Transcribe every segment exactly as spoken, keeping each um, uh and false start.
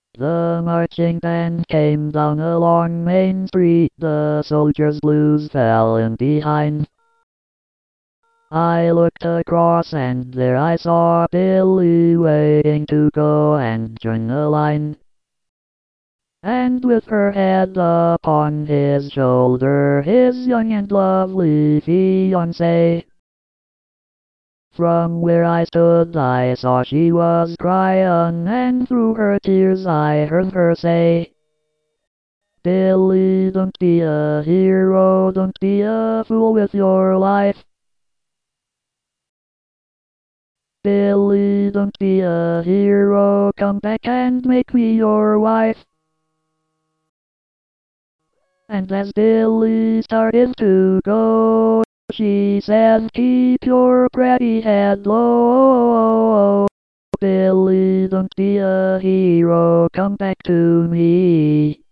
The marching band came down along Main Street, the soldiers' blues fell in behind. I looked across and there I saw Billy waiting to go and join the line. And with her head upon his shoulder, his young and lovely fiancée. From where I stood I saw she was crying, and through her tears I heard her say, Billy, don't be a hero, don't be a fool with your life. Billy, don't be a hero, come back and make me your wife. And as Billy started to go, she said, keep your pretty head low. Billy, don't be a hero, come back to me.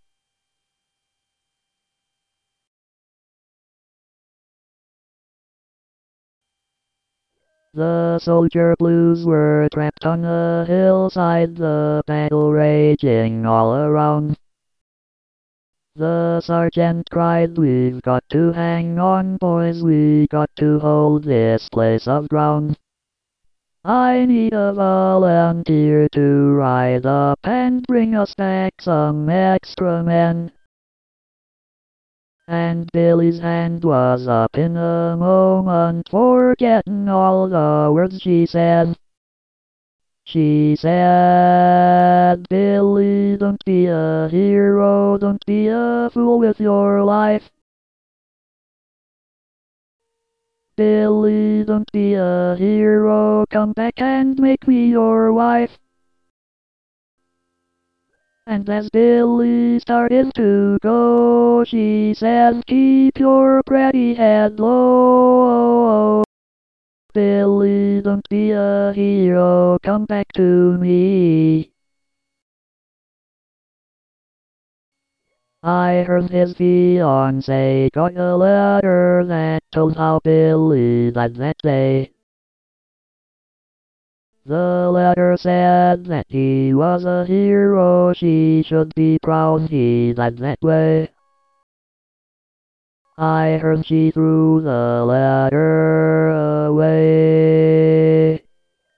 The soldier blues were trapped on a hillside, the battle raging all around. The sergeant cried, we've got to hang on, boys, we got to hold this place of ground. I need a volunteer to ride up and bring us back some extra men. And Billy's hand was up in a moment, forgetting all the words she said. She said, Billy, don't be a hero, don't be a fool with your life. Billy, don't be a hero, come back and make me your wife. And as Billy started to go, she said, keep your pretty head low. Billy, don't be a hero, come back to me. I heard his fiancé got a letter that told how Billy died that day. The letter said that he was a hero, she should be proud he died that way. I heard she threw the letter